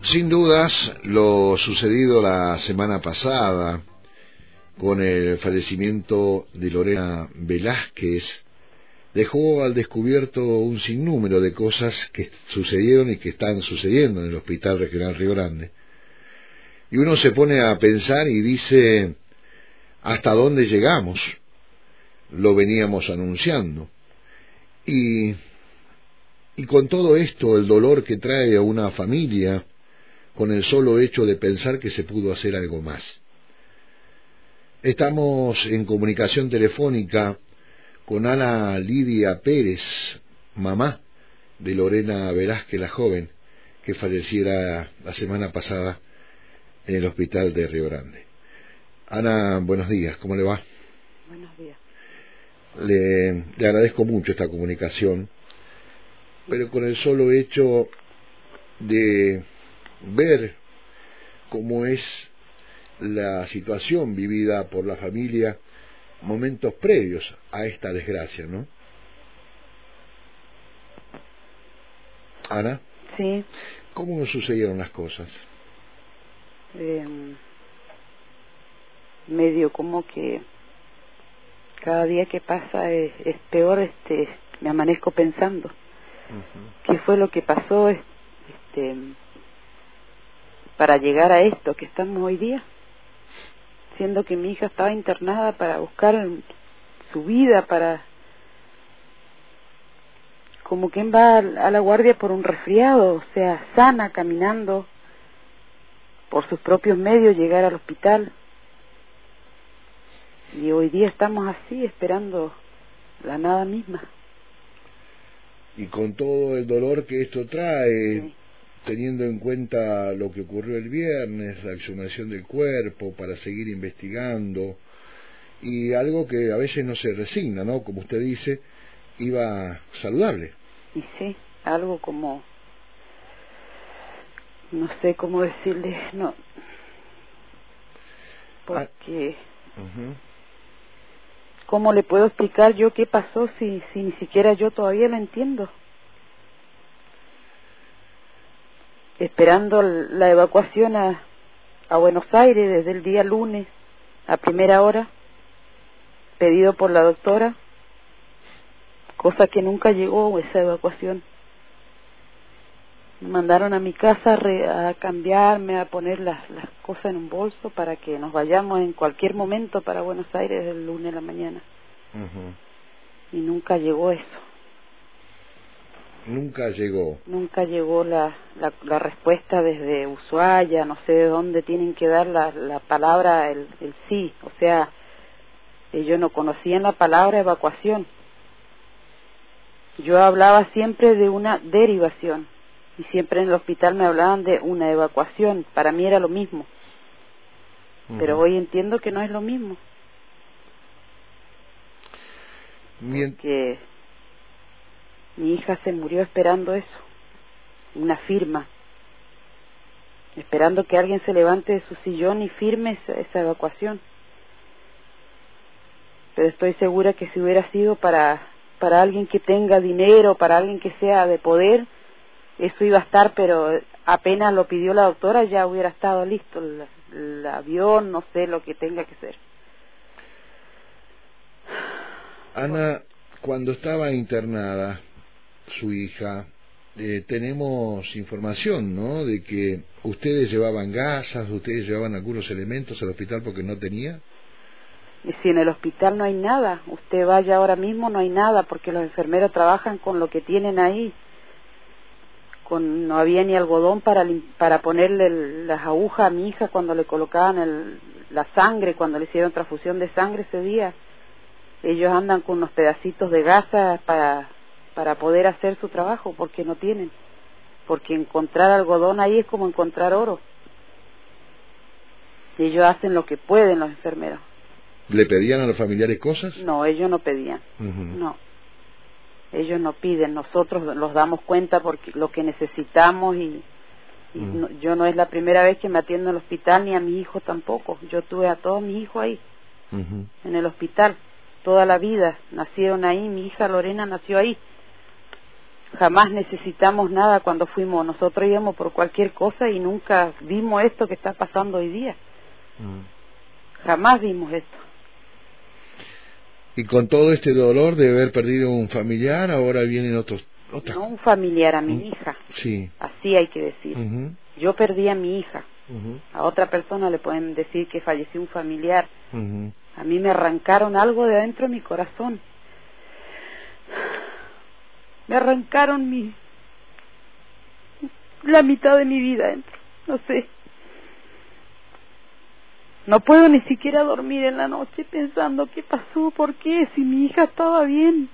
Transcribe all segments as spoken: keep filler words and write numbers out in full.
Sin dudas, lo sucedido la semana pasada con el fallecimiento de Lorena Velázquez dejó al descubierto un sinnúmero de cosas que sucedieron y que están sucediendo en el Hospital Regional Río Grande. Y uno se pone a pensar y dice, ¿hasta dónde llegamos? Lo veníamos anunciando. Y, y con todo esto, el dolor que trae a una familia, con el solo hecho de pensar que se pudo hacer algo más. Estamos en comunicación telefónica con Ana Lidia Pérez, mamá de Lorena Velázquez, la joven, que falleciera la semana pasada en el hospital de Río Grande. Ana, buenos días, ¿cómo le va? Buenos días. Le, le agradezco mucho esta comunicación, pero con el solo hecho de ver cómo es la situación vivida por la familia momentos previos a esta desgracia, ¿no? Ana, sí. ¿Cómo nos sucedieron las cosas? Eh, medio como que cada día que pasa es, es peor, este, me amanezco pensando uh-huh. qué fue lo que pasó, este, para llegar a esto que estamos hoy día, siendo que mi hija estaba internada para buscar su vida, para como quien va a la guardia por un resfriado, o sea, sana, caminando por sus propios medios, llegar al hospital. Y hoy día estamos así, esperando la nada misma. Y con todo el dolor que esto trae, sí. teniendo en cuenta lo que ocurrió el viernes, la exhumación del cuerpo, para seguir investigando, y algo que a veces no se resigna, ¿no? Como usted dice, iba saludable. Y sí, algo como, no sé cómo decirle, no, porque, ah, uh-huh. ¿cómo le puedo explicar yo qué pasó si, si ni siquiera yo todavía lo entiendo? Esperando la evacuación a, a Buenos Aires desde el día lunes a primera hora, pedido por la doctora, cosa que nunca llegó esa evacuación. Me mandaron a mi casa a, re, a cambiarme, a poner las, las cosas en un bolso para que nos vayamos en cualquier momento para Buenos Aires el lunes a la mañana. Uh-huh. Y nunca llegó eso. Nunca llegó. Nunca llegó la, la, la respuesta desde Ushuaia, no sé de dónde tienen que dar la, la palabra, el, el sí. O sea, ellos no conocían la palabra evacuación. Yo hablaba siempre de una derivación y siempre en el hospital me hablaban de una evacuación. Para mí era lo mismo. Uh-huh. Pero hoy entiendo que no es lo mismo. Bien. Porque mi hija se murió esperando eso, una firma, esperando que alguien se levante de su sillón y firme esa, esa evacuación. Pero estoy segura que si hubiera sido para, para alguien que tenga dinero, para alguien que sea de poder, eso iba a estar, pero apenas lo pidió la doctora ya hubiera estado listo el, el avión, no sé lo que tenga que ser. Ana, cuando estaba internada su hija, eh, tenemos información, ¿no?, de que ustedes llevaban gasas, ustedes llevaban algunos elementos al hospital porque no tenía. Y si en el hospital no hay nada, usted vaya ahora mismo, no hay nada, porque los enfermeros trabajan con lo que tienen ahí. Con, no había ni algodón para para ponerle el, las agujas a mi hija cuando le colocaban el, la sangre, cuando le hicieron transfusión de sangre ese día. Ellos andan con unos pedacitos de gasa para para poder hacer su trabajo, porque no tienen. Porque encontrar algodón ahí es como encontrar oro. Y ellos hacen lo que pueden, los enfermeros. ¿Le pedían a los familiares cosas? No, ellos no pedían. Uh-huh. No. Ellos no piden, nosotros los damos cuenta porque lo que necesitamos y, y uh-huh. no, yo no es la primera vez que me atiendo en el hospital, ni a mi hijo tampoco. Yo tuve a todos mis hijos ahí, uh-huh. en el hospital, toda la vida. Nacieron ahí, mi hija Lorena nació ahí. jamás necesitamos nada cuando fuimos, nosotros íbamos por cualquier cosa y nunca vimos esto que está pasando hoy día. Mm. Jamás vimos esto. Y con todo este dolor de haber perdido un familiar, ahora vienen otros... otras... No un familiar, a mi mm. hija. Sí. Así hay que decir. Uh-huh. Yo perdí a mi hija. Uh-huh. A otra persona le pueden decir que falleció un familiar. Uh-huh. A mí me arrancaron algo de adentro de mi corazón. Me arrancaron mi... la mitad de mi vida dentro. No sé. No puedo ni siquiera dormir en la noche pensando qué pasó, por qué, si mi hija estaba bien.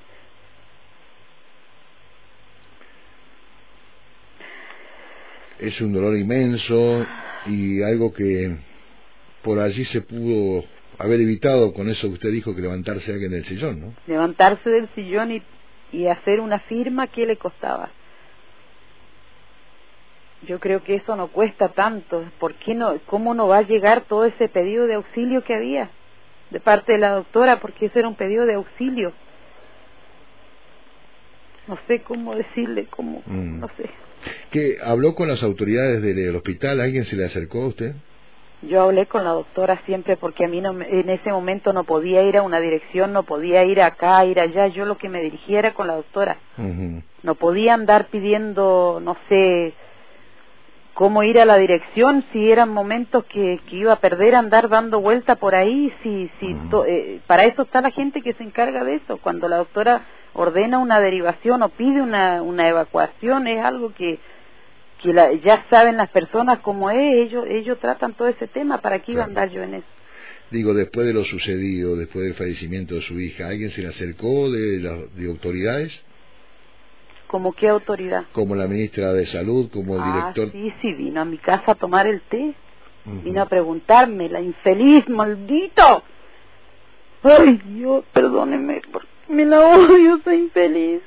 Es un dolor inmenso y algo que por allí se pudo haber evitado con eso que usted dijo, que levantarse alguien del sillón, ¿no? Levantarse del sillón y, y hacer una firma, ¿qué le costaba? Yo creo que eso no cuesta tanto. ¿Por qué no? ¿Cómo no va a llegar todo ese pedido de auxilio que había de parte de la doctora? Porque ese era un pedido de auxilio. No sé cómo decirle, cómo, mm. no sé. ¿Qué, habló con las autoridades del hospital? ¿Alguien se le acercó a usted? Yo hablé con la doctora siempre porque a mí no, en ese momento no podía ir a una dirección, no podía ir acá, ir allá. Yo lo que me dirigía era con la doctora. Uh-huh. No podía andar pidiendo, no sé... cómo ir a la dirección si eran momentos que, que iba a perder andar dando vuelta por ahí, si, si uh-huh. to, eh, para eso está la gente que se encarga de eso. Cuando la doctora ordena una derivación o pide una, una evacuación, es algo que, que la, ya saben las personas cómo es, ellos ellos tratan todo ese tema. ¿Para qué iba claro. a andar yo en eso? Digo, después de lo sucedido, después del fallecimiento de su hija, ¿alguien se le acercó de las de autoridades? ¿Como qué autoridad? Como la ministra de Salud, como el ah, director. Sí, sí, vino a mi casa a tomar el té. Uh-huh. Vino a preguntarme, la infeliz, maldito. Ay, Dios, perdóneme, porque me la odio, soy infeliz.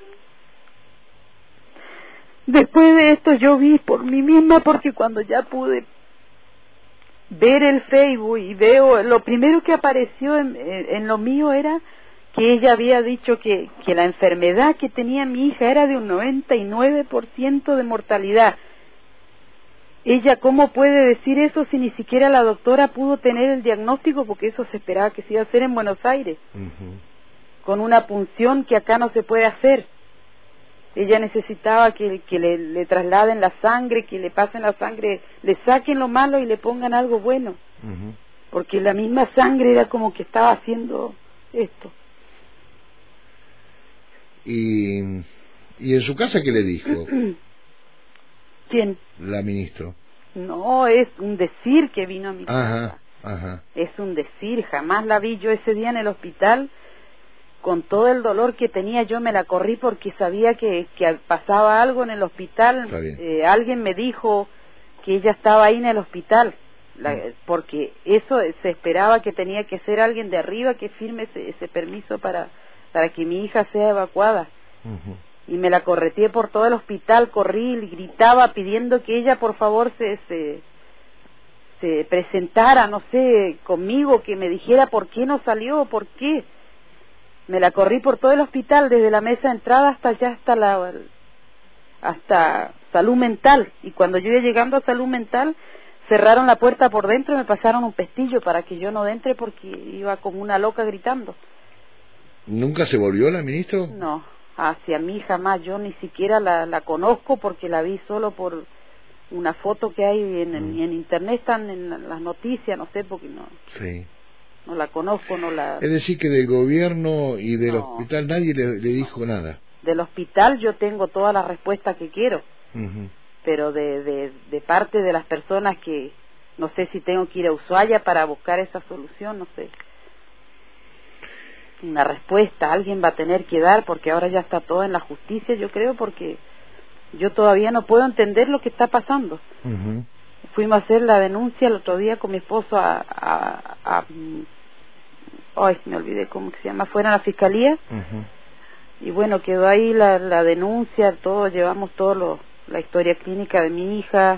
Después de esto yo vi por mí misma, porque cuando ya pude ver el Facebook y veo, lo primero que apareció en, en lo mío era... que ella había dicho que, que la enfermedad que tenía mi hija era de un noventa y nueve por ciento de mortalidad. Ella, ¿cómo puede decir eso si ni siquiera la doctora pudo tener el diagnóstico? Porque eso se esperaba que se iba a hacer en Buenos Aires, uh-huh. con una punción que acá no se puede hacer. Ella necesitaba que, que le, le trasladen la sangre, que le pasen la sangre, le saquen lo malo y le pongan algo bueno. Uh-huh. Porque la misma sangre era como que estaba haciendo esto. Y, y en su casa, ¿qué le dijo? ¿Quién? La ministra. No, es un decir que vino a mi ajá, casa. Ajá. Es un decir, jamás la vi yo ese día en el hospital. Con todo el dolor que tenía, yo me la corrí porque sabía que, que pasaba algo en el hospital. Eh, alguien me dijo que ella estaba ahí en el hospital, la, porque eso se esperaba que tenía que ser alguien de arriba que firme ese, ese permiso para... para que mi hija sea evacuada. Uh-huh. Y me la correteé por todo el hospital, corrí y gritaba pidiendo que ella por favor se, se se presentara, no sé, conmigo, que me dijera por qué no salió, por qué. Me la corrí por todo el hospital, desde la mesa de entrada hasta allá, hasta la hasta salud mental. Y cuando yo iba llegando a salud mental, cerraron la puerta por dentro y me pasaron un pestillo para que yo no entre porque iba como una loca gritando. ¿Nunca se volvió la ministra? No, hacia mí jamás. Yo ni siquiera la, la conozco porque la vi solo por una foto que hay en, mm. en, en internet, están en las noticias, no sé, porque no sí. no la conozco, no la... Es decir, que del gobierno y del no. hospital nadie le, le dijo no. nada. Del hospital yo tengo todas las respuestas que quiero, uh-huh. pero de, de, de parte de las personas que... No sé si tengo que ir a Ushuaia para buscar esa solución, no sé. Una respuesta alguien va a tener que dar, porque ahora ya está todo en la justicia, yo creo, porque yo todavía no puedo entender lo que está pasando. Uh-huh. Fuimos a hacer la denuncia el otro día con mi esposo a, a, a, a ay, me olvidé cómo se llama, fuera a la fiscalía, uh-huh. y bueno, quedó ahí la, la denuncia, todo, llevamos todo lo, la historia clínica de mi hija.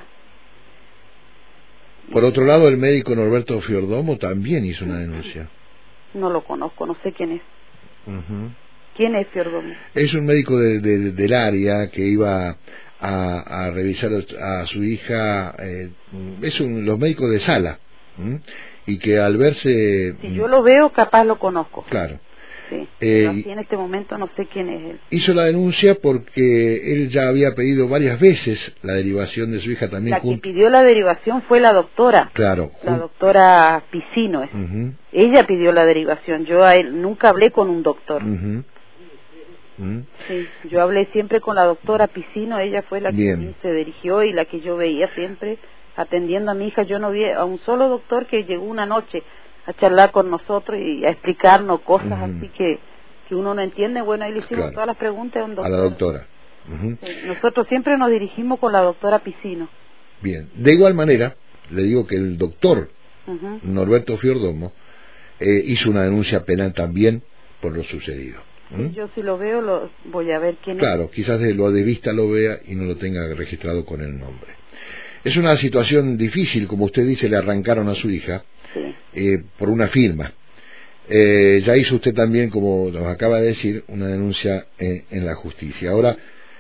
Por otro lado, el médico Norberto Fiordomo también hizo una denuncia. No lo conozco, no sé quién es. Uh-huh. ¿Quién es Fiordomo? Es un médico de, de, del área que iba a, a revisar a su hija, eh, es un, los médicos de sala, ¿m? Y que al verse... Si yo lo veo, capaz lo conozco. Claro. Sí, eh, pero así en este momento no sé quién es él. Hizo la denuncia porque él ya había pedido varias veces la derivación de su hija también. La junto... que pidió la derivación fue la doctora. Claro. La doctora Piscino es. Uh-huh. Ella pidió la derivación. Yo a él nunca hablé con un doctor. Uh-huh. Uh-huh. Sí, yo hablé siempre con la doctora Piscino. Ella fue la Bien. que a mí se dirigió y la que yo veía siempre atendiendo a mi hija. Yo no vi a un solo doctor que llegó una noche a charlar con nosotros y a explicarnos cosas uh-huh. así que, que uno no entiende. Bueno, ahí le hicimos claro. todas las preguntas a un doctor. A la doctora. Uh-huh. Sí, nosotros siempre nos dirigimos con la doctora Piscino. Bien, de igual manera, le digo que el doctor uh-huh. Norberto Fiordomo eh, hizo una denuncia penal también por lo sucedido. ¿Mm? Sí, yo si lo veo lo voy a ver quién claro, es. Claro, quizás de lo de vista lo vea y no lo tenga registrado con el nombre. Es una situación difícil, como usted dice, le arrancaron a su hija sí. eh, por una firma. Eh, ya hizo usted también, como nos acaba de decir, una denuncia eh, en la justicia. Ahora,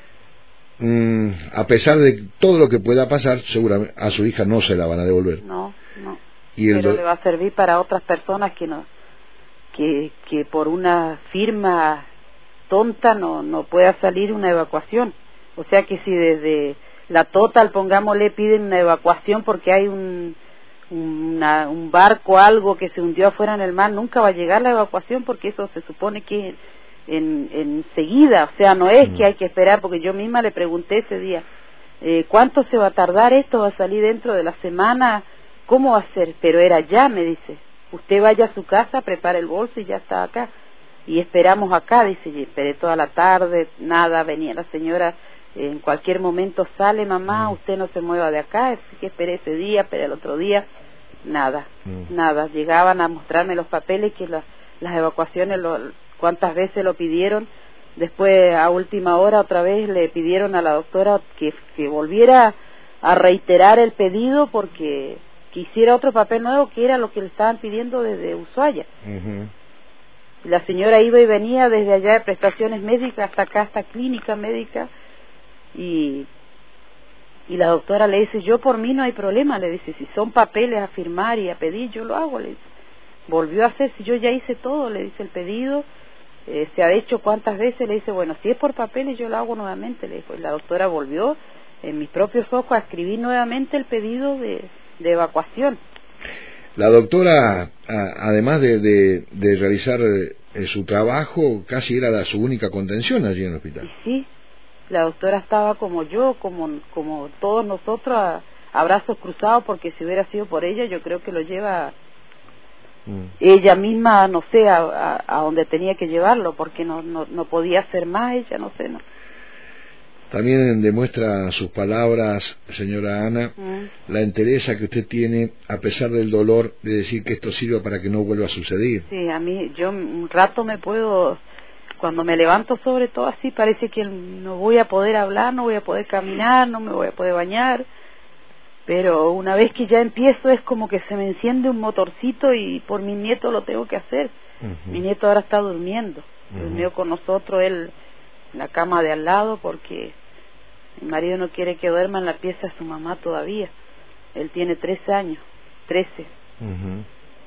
mmm, a pesar de todo lo que pueda pasar, seguramente a su hija no se la van a devolver. No, no. Y el Pero do... le va a servir para otras personas que no, que, que por una firma tonta no, no pueda salir una evacuación. O sea que si desde la Total, pongámosle, piden una evacuación porque hay un una, un barco, algo que se hundió afuera en el mar, nunca va a llegar la evacuación porque eso se supone que en enseguida, o sea, no es mm. que hay que esperar, porque yo misma le pregunté ese día, eh, ¿cuánto se va a tardar esto? ¿Va a salir dentro de la semana? ¿Cómo va a ser? Pero era ya, me dice, usted vaya a su casa, prepare el bolso y ya está acá. Y esperamos acá, dice, y esperé toda la tarde, nada, venía la señora, eh, en cualquier momento sale, mamá, usted no se mueva de acá, así que esperé ese día, esperé el otro día, nada, mm. nada, llegaban a mostrarme los papeles que la, las evacuaciones, lo, cuántas veces lo pidieron, después a última hora otra vez le pidieron a la doctora que, que volviera a reiterar el pedido porque que hiciera otro papel nuevo que era lo que le estaban pidiendo desde Ushuaia. Uh-huh. La señora iba y venía desde allá de prestaciones médicas hasta acá, hasta clínica médica, y, y la doctora le dice, yo por mí no hay problema, le dice, si son papeles a firmar y a pedir, yo lo hago, le dice. Volvió a hacer, si yo ya hice todo, le dice el pedido, eh, se ha hecho cuántas veces, le dice, bueno, si es por papeles yo lo hago nuevamente, le dijo, y la doctora volvió en mis propios ojos a escribir nuevamente el pedido de, de evacuación. La doctora, a, además de, de, de realizar eh, su trabajo, casi era la, su única contención allí en el hospital. Y sí, la doctora estaba como yo, como, como todos nosotros, a, a brazos cruzados, porque si hubiera sido por ella, yo creo que lo lleva mm. ella misma, no sé, a, a, a donde tenía que llevarlo, porque no, no, no podía hacer más ella, no sé, no. También demuestra sus palabras, señora Ana, mm. la entereza que usted tiene, a pesar del dolor, de decir que esto sirva para que no vuelva a suceder. Sí, a mí, yo un rato me puedo, cuando me levanto sobre todo así, parece que no voy a poder hablar, no voy a poder caminar, no me voy a poder bañar, pero una vez que ya empiezo es como que se me enciende un motorcito y por mi nieto lo tengo que hacer. Uh-huh. Mi nieto ahora está durmiendo, uh-huh. durmió con nosotros, él en la cama de al lado porque mi marido no quiere que duerma en la pieza de su mamá todavía. Él tiene trece años, trece. Uh-huh.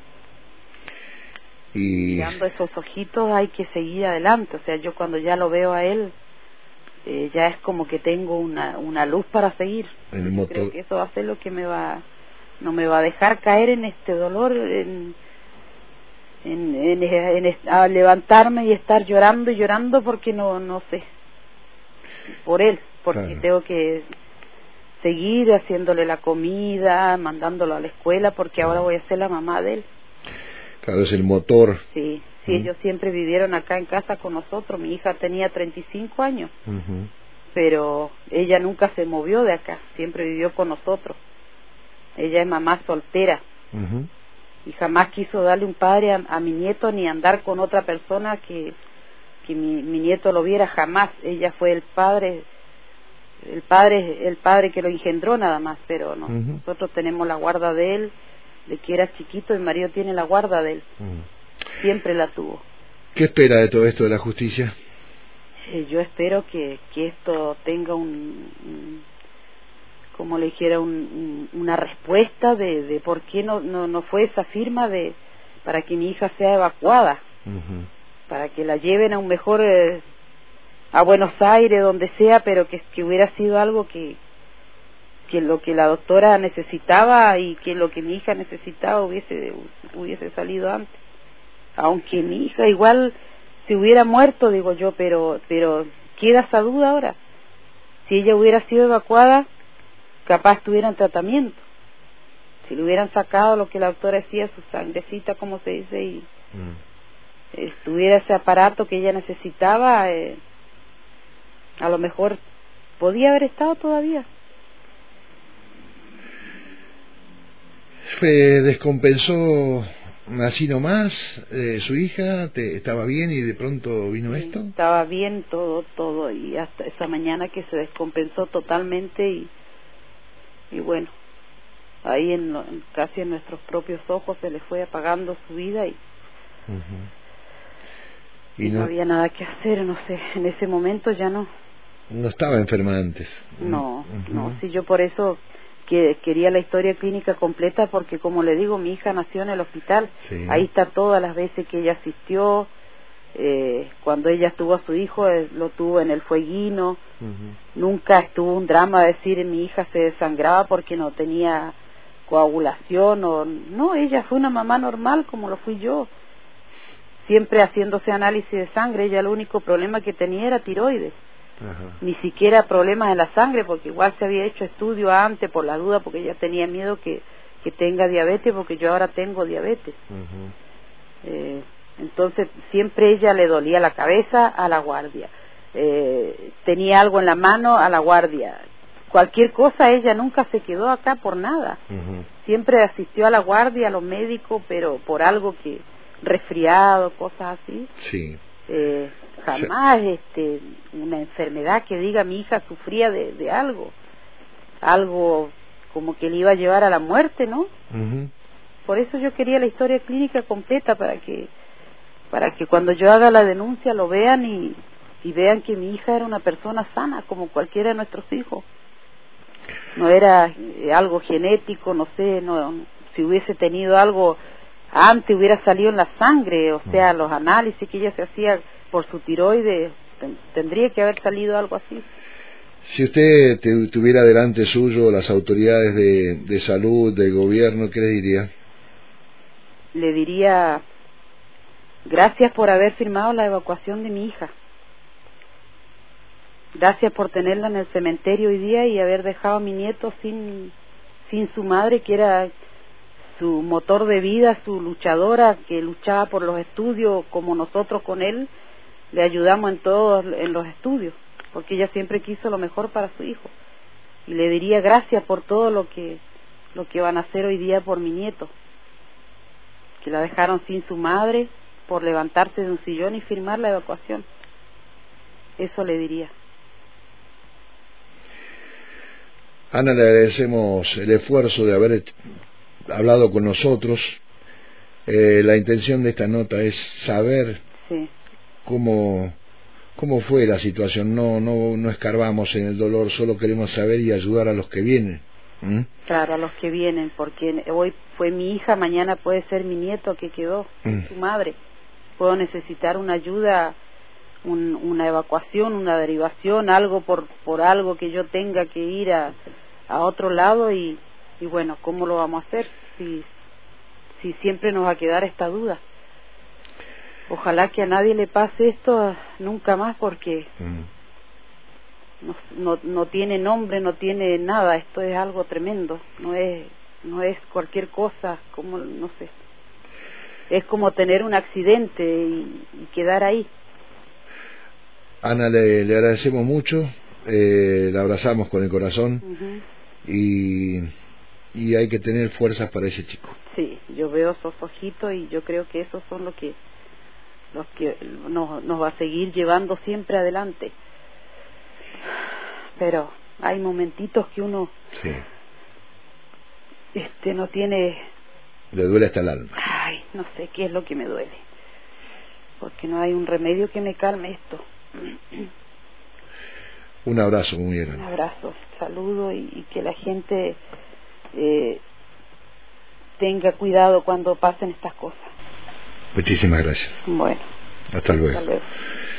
Y mirando esos ojitos hay que seguir adelante. O sea, yo cuando ya lo veo a él, eh, ya es como que tengo una una luz para seguir. El motor... Creo que eso va a ser lo que me va, no me va a dejar caer en este dolor, en, en, en, en, en a levantarme y estar llorando y llorando porque no no sé, por él. Porque claro. tengo que seguir haciéndole la comida, mandándolo a la escuela, porque ahora voy a ser la mamá de él. Claro, es el motor. Sí, sí, ¿Mm? Ellos siempre vivieron acá en casa con nosotros. Mi hija tenía treinta y cinco años, uh-huh. pero ella nunca se movió de acá, siempre vivió con nosotros. Ella es mamá soltera, uh-huh. y jamás quiso darle un padre a, a mi nieto ni andar con otra persona que, que mi, mi nieto lo viera jamás. Ella fue el padre... el padre el padre que lo engendró nada más, pero no, uh-huh. nosotros tenemos la guarda de él, de que era chiquito, y mi marido tiene la guarda de él, uh-huh. siempre la tuvo. ¿Qué espera de todo esto de la justicia? Eh, yo espero que, que esto tenga un, un como le dijera, un, un, una respuesta de, de por qué no, no, no fue esa firma de para que mi hija sea evacuada, uh-huh. para que la lleven a un mejor, eh, a Buenos Aires, donde sea, pero que, que hubiera sido algo que, que lo que la doctora necesitaba y que lo que mi hija necesitaba hubiese, hubiese salido antes. Aunque mi hija igual se hubiera muerto, digo yo, pero, pero queda esa duda ahora. Si ella hubiera sido evacuada, capaz tuviera un tratamiento. Si le hubieran sacado lo que la doctora decía, su sangrecita, como se dice, y mm. estuviera ese aparato que ella necesitaba, eh, a lo mejor podía haber estado todavía. ¿Se descompensó así nomás eh, su hija? Te, ¿Estaba bien y de pronto vino sí, esto? Estaba bien todo, todo, y hasta esa mañana que se descompensó totalmente y, y bueno, ahí en, en casi en nuestros propios ojos se le fue apagando su vida y, uh-huh. y, y no, no había nada que hacer, no sé, en ese momento ya no. No estaba enferma antes. No, uh-huh. no, sí, yo por eso que quería la historia clínica completa, porque como le digo, mi hija nació en el hospital, sí. Ahí está todas las veces que ella asistió, eh, cuando ella tuvo a su hijo, eh, lo tuvo en el fueguino, uh-huh. Nunca estuvo un drama de decir mi hija se desangraba porque no tenía coagulación, o no, ella fue una mamá normal como lo fui yo, siempre haciéndose análisis de sangre. Ella el único problema que tenía era tiroides. Ajá. Ni siquiera problemas en la sangre, porque igual se había hecho estudio antes por la duda, porque ella tenía miedo que, que tenga diabetes, porque yo ahora tengo diabetes. Uh-huh. eh, entonces siempre ella le dolía la cabeza, a la guardia, eh, tenía algo en la mano, a la guardia, cualquier cosa. Ella nunca se quedó acá por nada. Uh-huh. Siempre asistió a la guardia, a los médicos, pero por algo que, resfriado, cosas así. Sí. Eh, jamás sí. este una enfermedad que diga mi hija sufría de, de algo, algo como que le iba a llevar a la muerte, ¿no? Uh-huh. Por eso yo quería la historia clínica completa, para que para que cuando yo haga la denuncia lo vean y, y vean que mi hija era una persona sana como cualquiera de nuestros hijos. No era eh, algo genético, no sé, no, si hubiese tenido algo antes hubiera salido en la sangre, o sea, los análisis que ella se hacía por su tiroides, ten, tendría que haber salido algo así. Si usted te, tuviera delante suyo las autoridades de, de salud, del gobierno, ¿qué le diría? Le diría, gracias por haber firmado la evacuación de mi hija. Gracias por tenerla en el cementerio hoy día y haber dejado a mi nieto sin, sin su madre, que era su motor de vida, su luchadora, que luchaba por los estudios como nosotros con él. Le ayudamos en todos en los estudios, porque ella siempre quiso lo mejor para su hijo. Y le diría gracias por todo lo que lo que van a hacer hoy día por mi nieto, que la dejaron sin su madre por levantarse de un sillón y firmar la evacuación. Eso le diría. Ana, le agradecemos el esfuerzo de haber hablado con nosotros. Eh, la intención de esta nota es saber sí. cómo cómo fue la situación. No no no escarbamos en el dolor, solo queremos saber y ayudar a los que vienen. ¿Mm? Claro, a los que vienen, porque hoy fue mi hija, mañana puede ser mi nieto que quedó sin mm. su madre. Puedo necesitar una ayuda, un, una evacuación, una derivación, algo por por algo que yo tenga que ir a, a otro lado y y bueno, ¿cómo lo vamos a hacer si si siempre nos va a quedar esta duda? Ojalá que a nadie le pase esto nunca más, porque mm. no, no no tiene nombre, no tiene nada. Esto es algo tremendo, no es no es cualquier cosa, como no sé, es como tener un accidente y, y quedar ahí. Ana, le, le agradecemos mucho, eh, la abrazamos con el corazón. Uh-huh. y y hay que tener fuerzas para ese chico. Sí, yo veo esos ojitos y yo creo que esos son los que los que nos, nos va a seguir llevando siempre adelante. Pero hay momentitos que uno sí. este no tiene, le duele hasta el alma. Ay, no sé qué es lo que me duele. porque no hay un remedio que me calme esto. Un abrazo muy grande. Un abrazo, saludo y, y que la gente eh, tenga cuidado cuando pasen estas cosas. Muchísimas gracias. Bueno. Hasta luego. Hasta luego.